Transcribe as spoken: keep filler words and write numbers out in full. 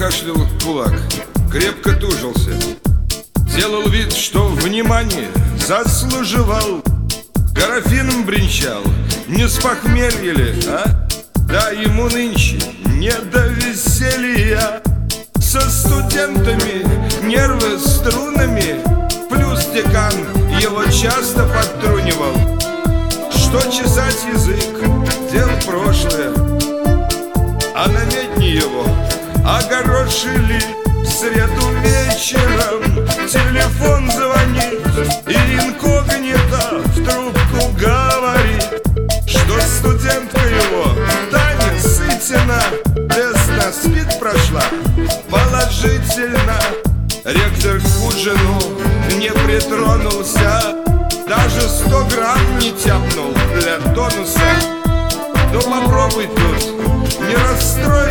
кашлял кулак, крепко тужился, делал вид, что внимание заслуживал. Графином бренчал, не с похмелья ли, а? Да ему нынче не до веселья. Со студентами нервы струнами, плюс декан его часто подтрунивал, что чесать язык — дело прошлое. А на медне его огорошили. В среду вечером телефон звонит, и инкогнито в трубку говорит, что студентка его Таня Сытина тест на СПИД прошла положительно. Ректор к ужину не притронулся, даже сто грамм не тяпнул для тонуса. Ну попробуй тут не расстроить